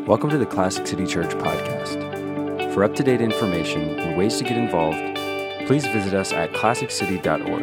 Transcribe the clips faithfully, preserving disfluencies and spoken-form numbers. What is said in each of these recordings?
Welcome to the Classic City Church podcast. For up-to-date information and ways to get involved, please visit us at classic city dot org.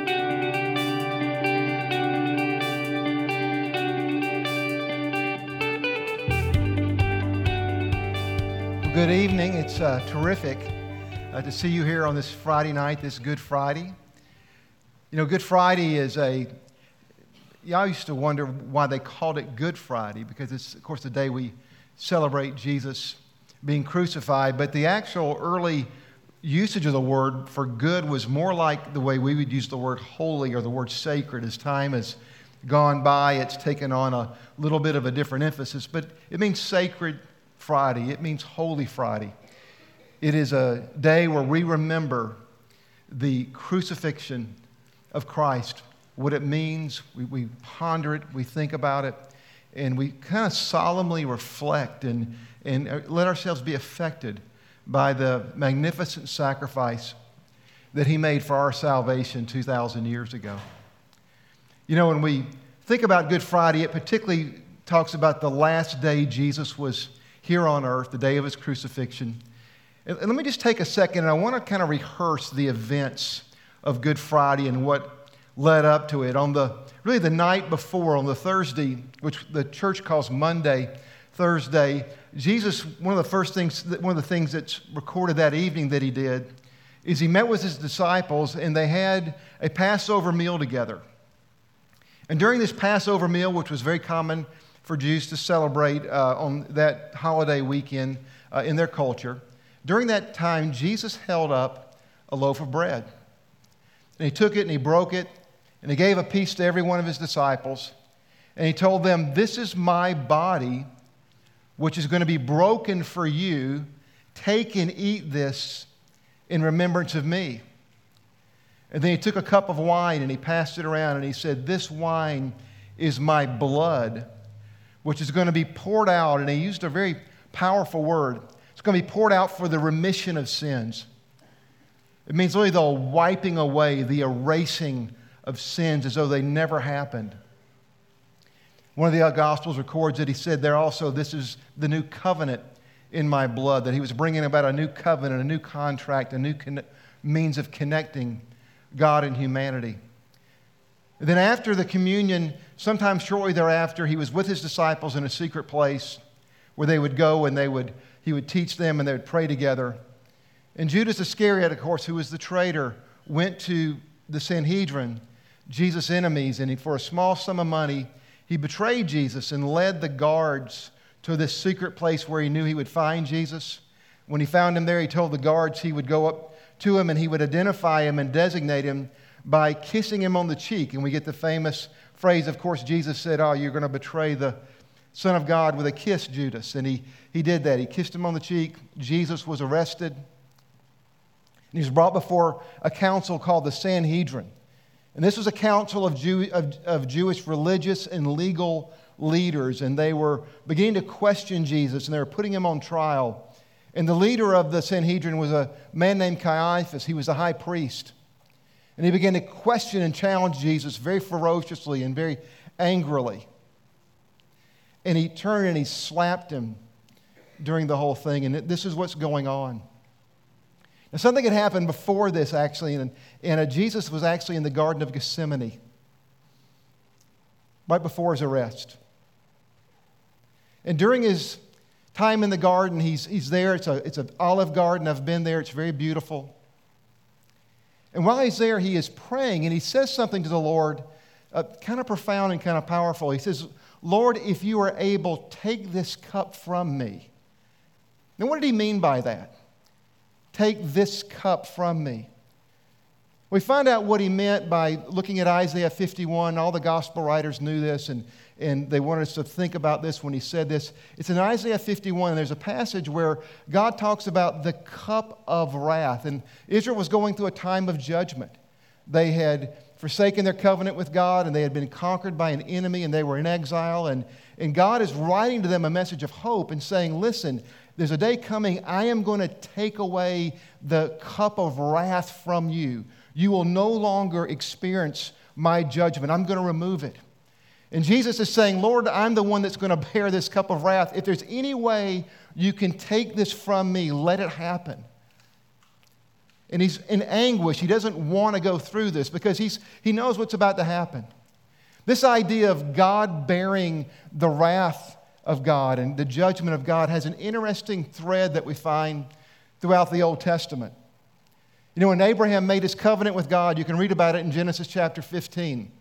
Well, good evening. It's uh, terrific uh, to see you here on this Friday night, this Good Friday. You know, Good Friday is a, yeah, I used to wonder why they called it Good Friday, because it's, of course, the day we celebrate Jesus being crucified, but the actual early usage of the word for good was more like the way we would use the word holy or the word sacred. As time has gone by, it's taken on a little bit of a different emphasis, but it means Sacred Friday. It means Holy Friday. It is a day where we remember the crucifixion of Christ, what it means. We, we ponder it, we think about it, and we kind of solemnly reflect and, and let ourselves be affected by the magnificent sacrifice that He made for our salvation two thousand years ago. You know, when we think about Good Friday, it particularly talks about the last day Jesus was here on earth, the day of His crucifixion. And let me just take a second, and I want to kind of rehearse the events of Good Friday and what led up to it. On the really the night before, on the Thursday, which the church calls Monday, Thursday, Jesus, one of the first things, one of the things that's recorded that evening that He did is He met with His disciples and they had a Passover meal together. And during this Passover meal, which was very common for Jews to celebrate uh, on that holiday weekend uh, in their culture, during that time, Jesus held up a loaf of bread. And He took it and He broke it and He gave a piece to every one of His disciples. And He told them, "This is my body, which is going to be broken for you. Take and eat this in remembrance of me." And then He took a cup of wine and He passed it around and He said, "This wine is my blood, which is going to be poured out." And He used a very powerful word. It's going to be poured out for the remission of sins. It means really the wiping away, the erasing of sins as though they never happened. One of the Gospels records that He said there also, "This is the new covenant in my blood," that He was bringing about a new covenant, a new contract, a new con- means of connecting God and humanity. And then after the communion, sometime shortly thereafter, He was with His disciples in a secret place where they would go and they would He would teach them and they would pray together. And Judas Iscariot, of course, who was the traitor, went to the Sanhedrin, Jesus' enemies, and he, for a small sum of money, he betrayed Jesus and led the guards to this secret place where he knew he would find Jesus. When he found Him there, he told the guards he would go up to Him and he would identify Him and designate Him by kissing Him on the cheek. And we get the famous phrase, of course, Jesus said, "Oh, you're going to betray the Son of God with a kiss, Judas." And he, he did that. He kissed Him on the cheek. Jesus was arrested. And he was brought before a council called the Sanhedrin. And this was a council of, Jew, of, of Jewish religious and legal leaders. And they were beginning to question Jesus, and they were putting Him on trial. And the leader of the Sanhedrin was a man named Caiaphas. He was the high priest. And he began to question and challenge Jesus very ferociously and very angrily. And he turned and he slapped Him during the whole thing. And this is what's going on. Now, something had happened before this, actually, and, and uh, Jesus was actually in the Garden of Gethsemane right before His arrest. And during His time in the garden, he's, he's there. It's, a, it's an olive garden. I've been there. It's very beautiful. And while He's there, He is praying, and He says something to the Lord, uh, kind of profound and kind of powerful. He says, "Lord, if You are able, take this cup from me." Now, what did He mean by that? Take this cup from me. We find out what He meant by looking at Isaiah fifty-one. All the gospel writers knew this, and, and they wanted us to think about this when He said this. It's in Isaiah fifty-one, and there's a passage where God talks about the cup of wrath. And Israel was going through a time of judgment. They had forsaken their covenant with God, and they had been conquered by an enemy, and they were in exile. And, and God is writing to them a message of hope and saying, "Listen, there's a day coming, I am going to take away the cup of wrath from you. You will no longer experience my judgment. I'm going to remove it." And Jesus is saying, Lord, I'm the one that's going to bear this cup of wrath. If there's any way you can take this from me, let it happen. And he's in anguish. He doesn't want to go through this because he's, he knows what's about to happen. This idea of God bearing the wrath of God and the judgment of God has an interesting thread that we find throughout the Old Testament. You know, when Abraham made his covenant with God, you can read about it in Genesis chapter fifteen.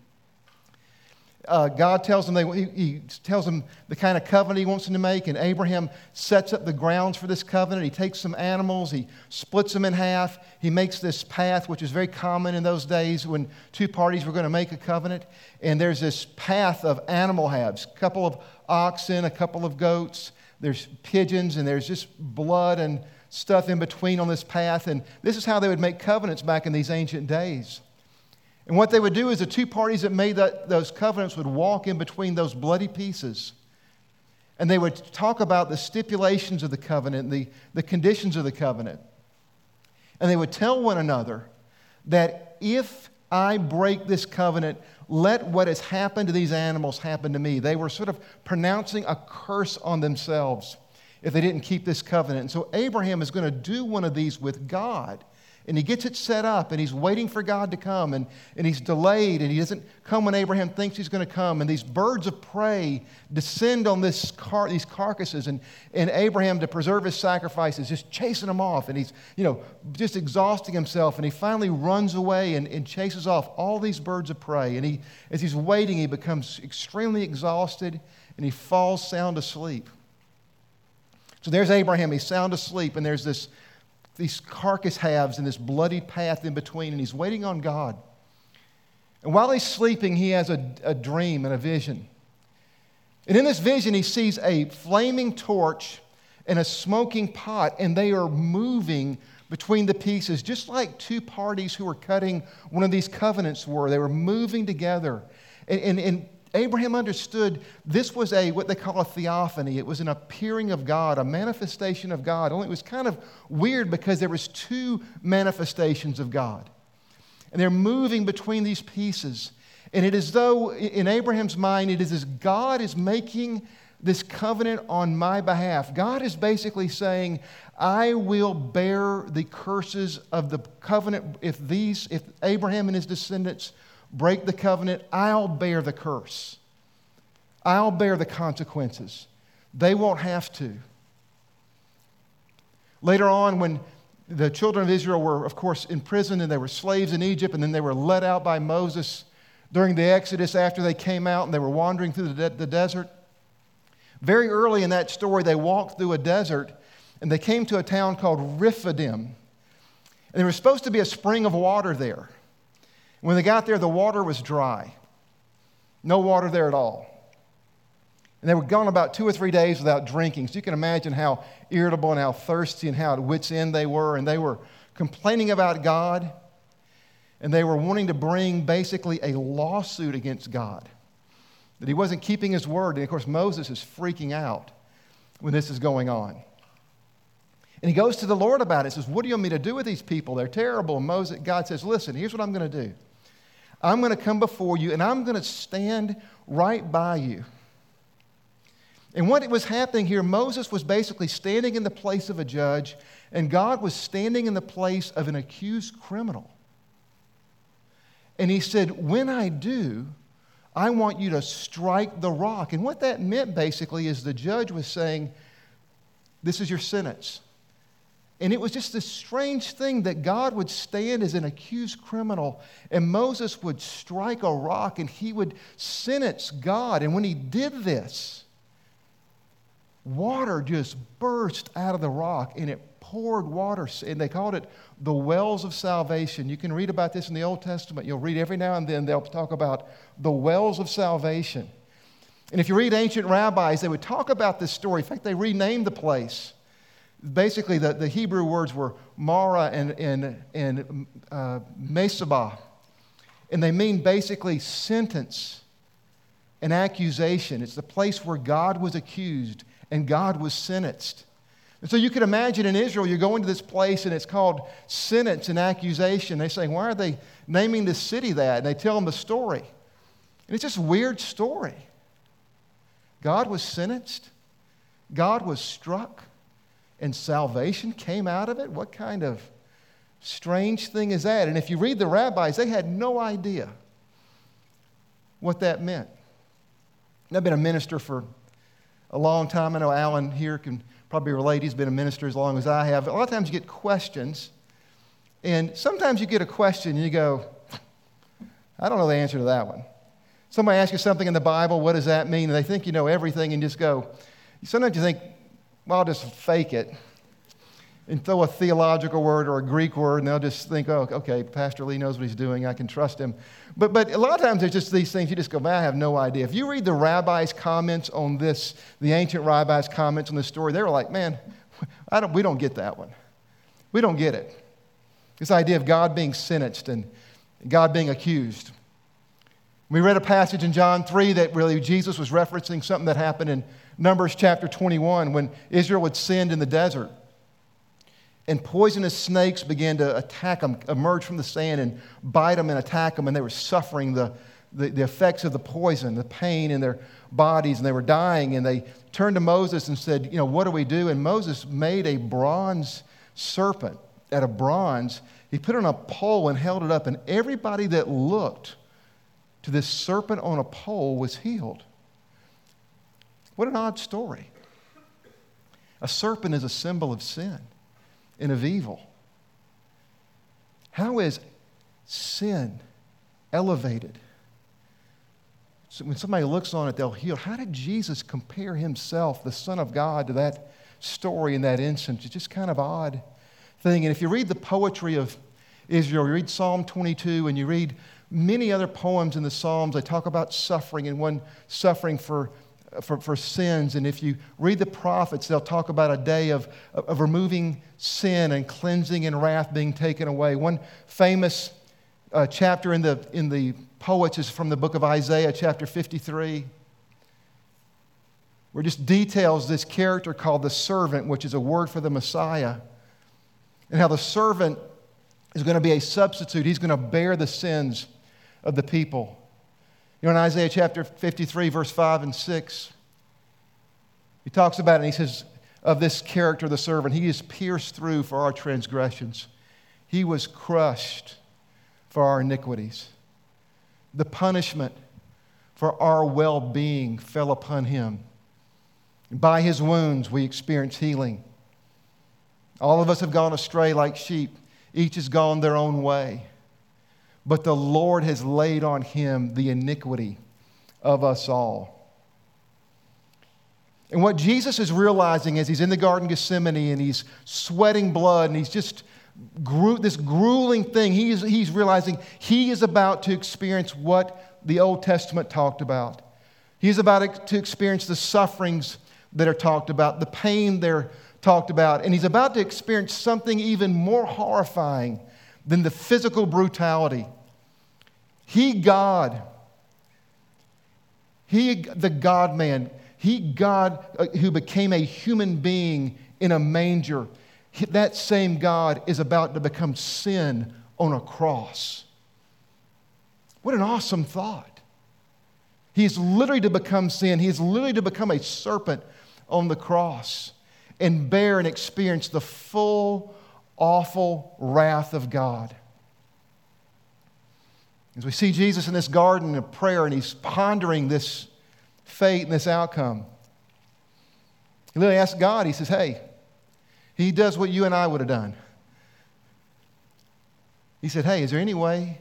Uh, God tells him, they, he, he tells him the kind of covenant he wants him to make, and Abraham sets up the grounds for this covenant. He takes some animals, he splits them in half, he makes this path, which is very common in those days when two parties were going to make a covenant, and there's this path of animal halves, a couple of oxen, a couple of goats, there's pigeons, and there's just blood and stuff in between on this path, and this is how they would make covenants back in these ancient days. And what they would do is the two parties that made that, those covenants would walk in between those bloody pieces. And they would talk about the stipulations of the covenant, the, the conditions of the covenant. And they would tell one another that if I break this covenant, let what has happened to these animals happen to me. They were sort of pronouncing a curse on themselves if they didn't keep this covenant. And so Abraham is going to do one of these with God. And he gets it set up, and he's waiting for God to come, and, and he's delayed, and he doesn't come when Abraham thinks he's going to come. And these birds of prey descend on this car, these carcasses, and, and Abraham, to preserve his sacrifice, is just chasing them off, and he's, you know, just exhausting himself, and he finally runs away and, and chases off all these birds of prey. And he, as he's waiting, he becomes extremely exhausted, and he falls sound asleep. So there's Abraham, he's sound asleep, and there's this these carcass halves and this bloody path in between, and he's waiting on God. And while he's sleeping, he has a, a dream and a vision. And in this vision, he sees a flaming torch and a smoking pot, and they are moving between the pieces, just like two parties who were cutting one of these covenants were. They were moving together. And, and, and Abraham understood this was a what they call a theophany. It was an appearing of God, a manifestation of God. Only it was kind of weird because there was two manifestations of God. And they're moving between these pieces. And it is though, in Abraham's mind, it is as God is making this covenant on my behalf. God is basically saying, I will bear the curses of the covenant. If these, if Abraham and his descendants break the covenant, I'll bear the curse. I'll bear the consequences. They won't have to. Later on, when the children of Israel were, of course, imprisoned and they were slaves in Egypt, and then they were led out by Moses during the Exodus after they came out and they were wandering through the, de- the desert. Very early in that story, they walked through a desert and they came to a town called Rephidim. And there was supposed to be a spring of water there. When they got there, the water was dry. No water there at all. And they were gone about two or three days without drinking. So you can imagine how irritable and how thirsty and how at wits' end they were. And they were complaining about God. And they were wanting to bring basically a lawsuit against God, that he wasn't keeping his word. And of course, Moses is freaking out when this is going on. And he goes to the Lord about it. He says, what do you want me to do with these people? They're terrible. And Moses, God says, listen, here's what I'm going to do. I'm going to come before you, and I'm going to stand right by you. And what was happening here, Moses was basically standing in the place of a judge, and God was standing in the place of an accused criminal. And he said, when I do, I want you to strike the rock. And what that meant basically is the judge was saying, this is your sentence. And it was just this strange thing that God would stand as an accused criminal, and Moses would strike a rock and he would sentence God. And when he did this, water just burst out of the rock and it poured water. And they called it the wells of salvation. You can read about this in the Old Testament. You'll read every now and then they'll talk about the wells of salvation. And if you read ancient rabbis, they would talk about this story. In fact, they renamed the place. Basically, the, the Hebrew words were Mara and, and, and uh, Mesabah. And they mean basically sentence and accusation. It's the place where God was accused and God was sentenced. And so you can imagine in Israel, you're going to this place and it's called sentence and accusation. They're saying, why are they naming this city that? And they tell them the story. And it's just a weird story. God was sentenced. God was struck. And salvation came out of it? What kind of strange thing is that? And if you read the rabbis, they had no idea what that meant. And I've been a minister for a long time. I know Alan here can probably relate. He's been a minister as long as I have. A lot of times you get questions, and sometimes you get a question and you go, I don't know the answer to that one. Somebody asks you something in the Bible, what does that mean? And they think you know everything and just go, sometimes you think, well, I'll just fake it and throw a theological word or a Greek word, and they'll just think, oh, okay, Pastor Lee knows what he's doing. I can trust him. But but a lot of times there's just these things you just go, man, I have no idea. If you read the rabbis' comments on this, the ancient rabbis' comments on this story, they were like, man, I don't, we don't get that one. We don't get it. This idea of God being sentenced and God being accused. We read a passage in John three that really Jesus was referencing something that happened in Numbers chapter twenty-one when Israel had sinned in the desert. And poisonous snakes began to attack them, emerge from the sand and bite them and attack them. And they were suffering the, the, the effects of the poison, the pain in their bodies, and they were dying. And they turned to Moses and said, you know, what do we do? And Moses made a bronze serpent out of bronze. He put it on a pole and held it up. And everybody that looked to this serpent on a pole was healed. What an odd story. A serpent is a symbol of sin and of evil. How is sin elevated? So when somebody looks on it, they'll heal. How did Jesus compare himself, the Son of God, to that story in that instance? It's just kind of odd thing. And if you read the poetry of Israel, you read Psalm twenty-two, and you read many other poems in the Psalms, they talk about suffering, and one suffering for For, for sins. And if you read the prophets, they'll talk about a day of, of removing sin and cleansing and wrath being taken away. One famous uh, chapter in the, in the poets is from the book of Isaiah, chapter fifty-three, where it just details this character called the servant, which is a word for the Messiah, and how the servant is going to be a substitute. He's going to bear the sins of the people. You know, in Isaiah chapter fifty-three, verse five and six, he talks about it, and he says of this character, the servant, he is pierced through for our transgressions. He was crushed for our iniquities. The punishment for our well-being fell upon him. And by his wounds we experience healing. All of us have gone astray like sheep. Each has gone their own way. But the Lord has laid on him the iniquity of us all. And what Jesus is realizing as he's in the Garden of Gethsemane and he's sweating blood and he's just gru- this grueling thing, he is, he's realizing he is about to experience what the Old Testament talked about. He's about to experience the sufferings that are talked about, the pain they're talked about, and he's about to experience something even more horrifying than the physical brutality. He, God, He, the God-man, He, God, uh, who became a human being in a manger, he, that same God is about to become sin on a cross. What an awesome thought. He's literally to become sin. He's literally to become a serpent on the cross and bear and experience the full, awful wrath of God. As we see Jesus in this garden of prayer and he's pondering this fate and this outcome, he literally asks God, he says, hey, he does what you and I would have done. He said, hey, is there any way,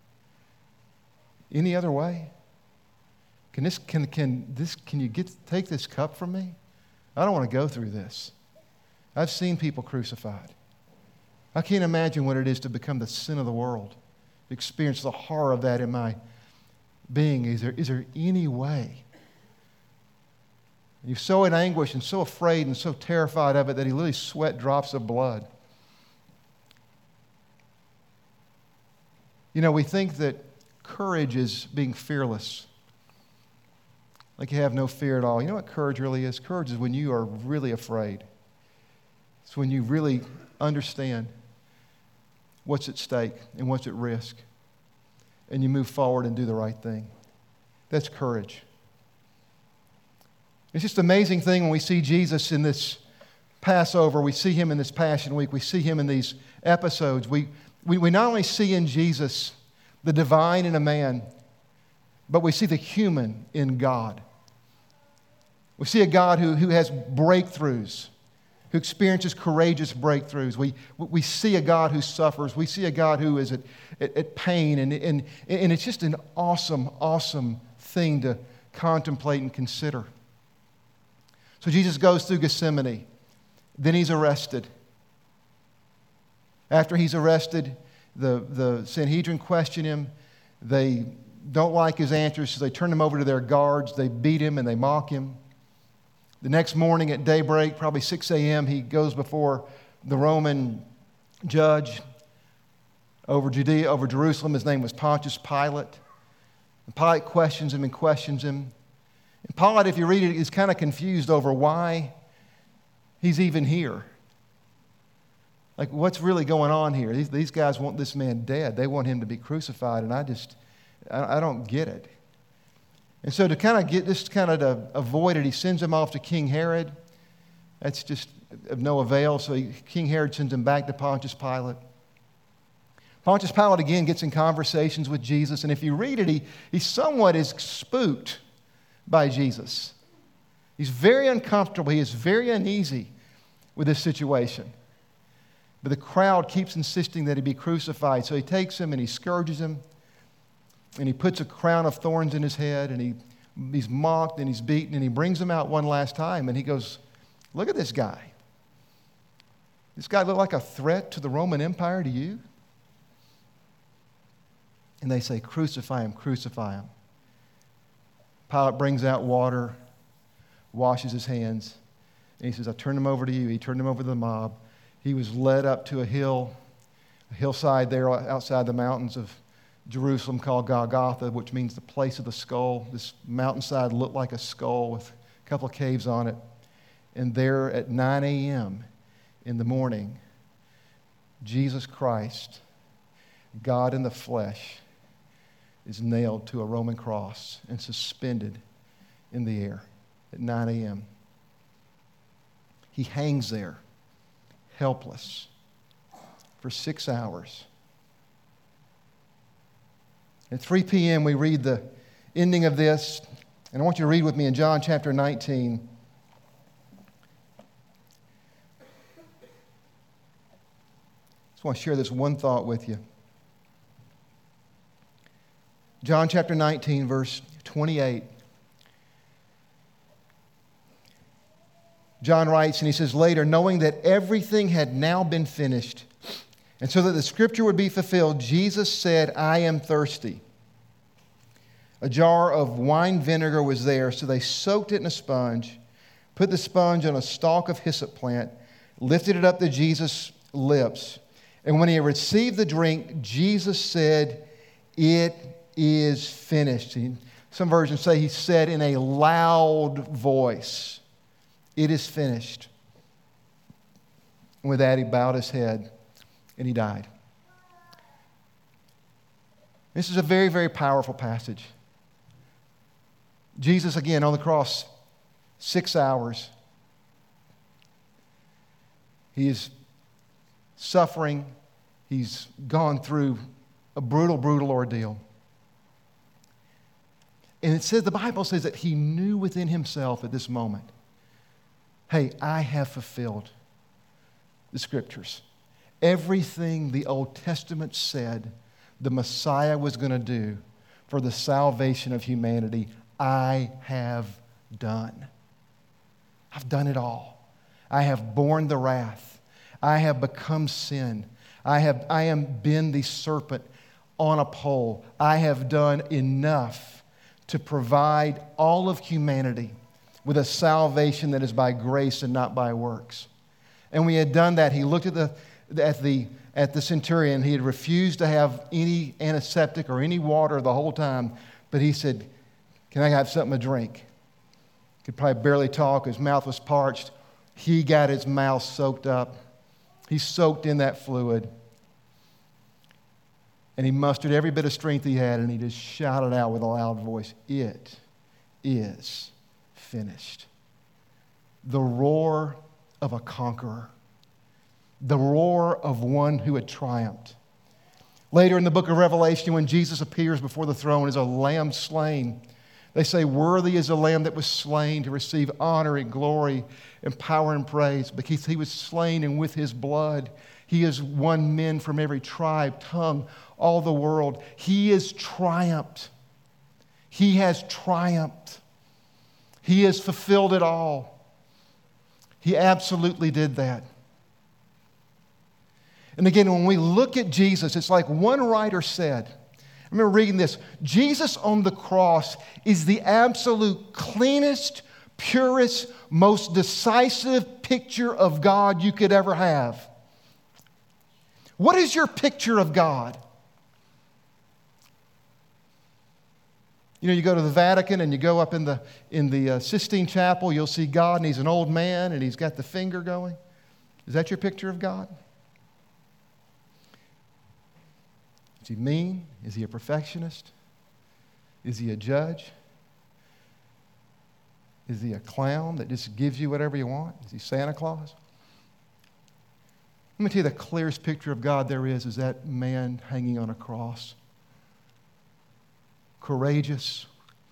any other way? Can this, can, can this, can you get, take this cup from me? I don't want to go through this. I've seen people crucified. I can't imagine what it is to become the sin of the world. Experience the horror of that in my being. Is there, is there any way? He's so in anguish and so afraid and so terrified of it that he literally sweat drops of blood. You know, we think that courage is being fearless. Like you have no fear at all. You know what courage really is? Courage is when you are really afraid. It's when you really understand what's at stake and what's at risk, and you move forward and do the right thing. That's courage. It's just an amazing thing when we see Jesus in this Passover, we see him in this Passion Week, we see him in these episodes. We, we, we not only see in Jesus the divine in a man, but we see the human in God. We see a God who, who has breakthroughs, who experiences courageous breakthroughs. We, we see a God who suffers. We see a God who is at, at, at pain. And, and, and it's just an awesome, awesome thing to contemplate and consider. So Jesus goes through Gethsemane. Then he's arrested. After he's arrested, the, the Sanhedrin question him. They don't like his answers, so they turn him over to their guards. They beat him and they mock him. The next morning at daybreak, probably six a.m., he goes before the Roman judge over Judea, over Jerusalem. His name was Pontius Pilate. And Pilate questions him and questions him. And Pilate, if you read it, is kind of confused over why he's even here. Like, what's really going on here? These, these guys want this man dead. They want him to be crucified, and I just, I, I don't get it. And so to kind of get this, kind of to avoid it, he sends him off to King Herod. That's just of no avail. So he, King Herod sends him back to Pontius Pilate. Pontius Pilate again gets in conversations with Jesus, and if you read it, he, he somewhat is spooked by Jesus. He's very uncomfortable. He is very uneasy with this situation. But the crowd keeps insisting that he be crucified. So he takes him and he scourges him. And he puts a crown of thorns in his head. And he, he's mocked and he's beaten. And he brings him out one last time. And he goes, look at this guy. This guy look like a threat to the Roman Empire to you? And they say, crucify him, crucify him. Pilate brings out water, washes his hands. And he says, I turned him over to you. He turned him over to the mob. He was led up to a hill, a hillside there outside the mountains of Jerusalem called Golgotha, which means the place of the skull. This mountainside looked like a skull with a couple of caves on it. And there at nine a.m. in the morning, Jesus Christ, God in the flesh, is nailed to a Roman cross and suspended in the air at nine a.m. He hangs there, helpless, for six hours. At three p.m., we read the ending of this, and I want you to read with me in John chapter nineteen. I just want to share this one thought with you. John chapter nineteen, verse twenty-eight. John writes, and he says later, knowing that everything had now been finished, and so that the scripture would be fulfilled, Jesus said, I am thirsty. A jar of wine vinegar was there, so they soaked it in a sponge, put the sponge on a stalk of hyssop plant, lifted it up to Jesus' lips. And when he had received the drink, Jesus said, it is finished. Some versions say he said in a loud voice, it is finished. And with that, he bowed his head and he died. This is a very, very powerful passage. Jesus, again, on the cross, six hours. He is suffering. He's gone through a brutal, brutal ordeal. And it says, the Bible says that he knew within himself at this moment, hey, I have fulfilled the Scriptures. Everything the Old Testament said the Messiah was going to do for the salvation of humanity, I have done. I've done it all. I have borne the wrath. I have become sin. I have I am been the serpent on a pole. I have done enough to provide all of humanity with a salvation that is by grace and not by works. And when he had done that, he looked at the at the at the centurion. He had refused to have any antiseptic or any water the whole time, but he said, can I have something to drink? He could probably barely talk. His mouth was parched. He got his mouth soaked up. He soaked in that fluid. And he mustered every bit of strength he had, and he just shouted out with a loud voice, "It is finished." The roar of a conqueror. The roar of one who had triumphed. Later in the book of Revelation, when Jesus appears before the throne as a lamb slain, they say, "Worthy is the lamb that was slain to receive honor and glory and power and praise, because he was slain, and with his blood he has won men from every tribe, tongue, all the world." He has triumphed. He has triumphed. He has fulfilled it all. He absolutely did that. And again, when we look at Jesus, it's like one writer said, I remember reading this, Jesus on the cross is the absolute cleanest, purest, most decisive picture of God you could ever have. What is your picture of God? You know, you go to the Vatican and you go up in the, in the uh, Sistine Chapel, you'll see God, and he's an old man and he's got the finger going. Is that your picture of God? Is he mean? Is he a perfectionist? Is he a judge? Is he a clown that just gives you whatever you want? Is he Santa Claus? Let me tell you, the clearest picture of God there is is that man hanging on a cross. Courageous,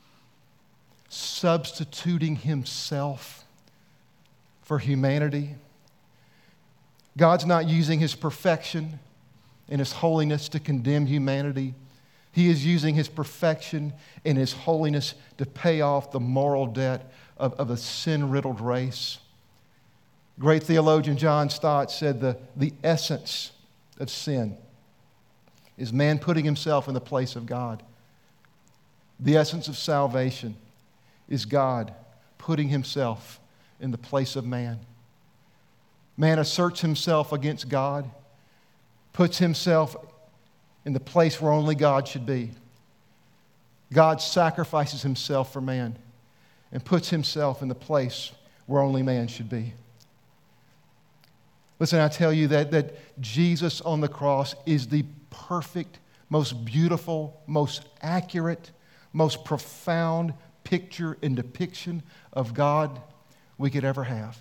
substituting himself for humanity. God's not using his perfection and his holiness to condemn humanity. He is using his perfection and his holiness to pay off the moral debt of, of a sin-riddled race. Great theologian John Stott said the, the essence of sin is man putting himself in the place of God. The essence of salvation is God putting himself in the place of man. Man asserts himself against God, puts himself in the place where only God should be. God sacrifices himself for man and puts himself in the place where only man should be. Listen, I tell you that, that Jesus on the cross is the perfect, most beautiful, most accurate, most profound picture and depiction of God we could ever have.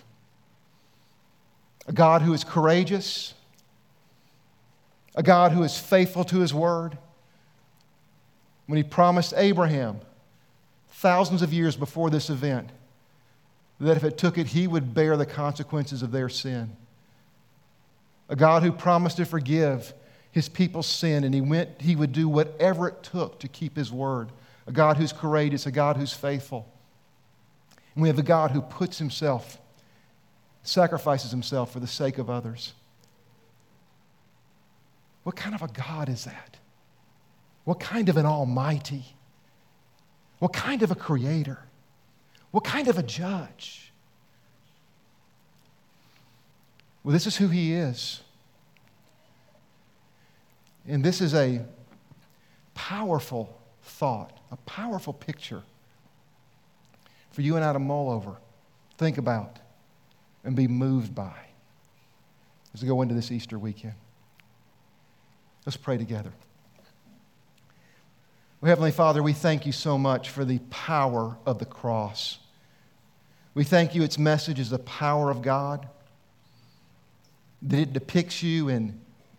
A God who is courageous, a God who is faithful to his word. When he promised Abraham, thousands of years before this event, that if it took it, he would bear the consequences of their sin. A God who promised to forgive his people's sin, and he went, he would do whatever it took to keep his word. A God who's courageous, a God who's faithful. And we have a God who puts himself, sacrifices himself for the sake of others. What kind of a God is that? What kind of an almighty? What kind of a creator? What kind of a judge? Well, this is who he is. And this is a powerful thought, a powerful picture for you and I to mull over, think about, and be moved by as we go into this Easter weekend. Let's pray together. Well, Heavenly Father, we thank you so much for the power of the cross. We thank you its message is the power of God, that it depicts you in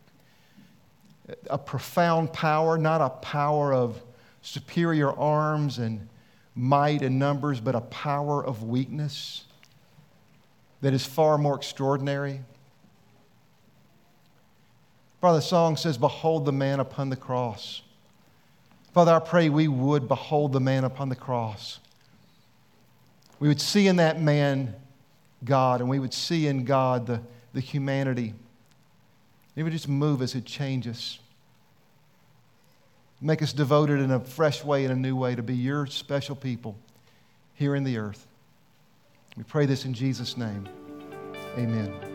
a profound power, not a power of superior arms and might and numbers, but a power of weakness that is far more extraordinary. Father, the song says, "Behold the man upon the cross." Father, I pray we would behold the man upon the cross. We would see in that man God, and we would see in God the, the humanity. It would just move us, it'd change us. Make us devoted in a fresh way, in a new way, to be your special people here in the earth. We pray this in Jesus' name. Amen.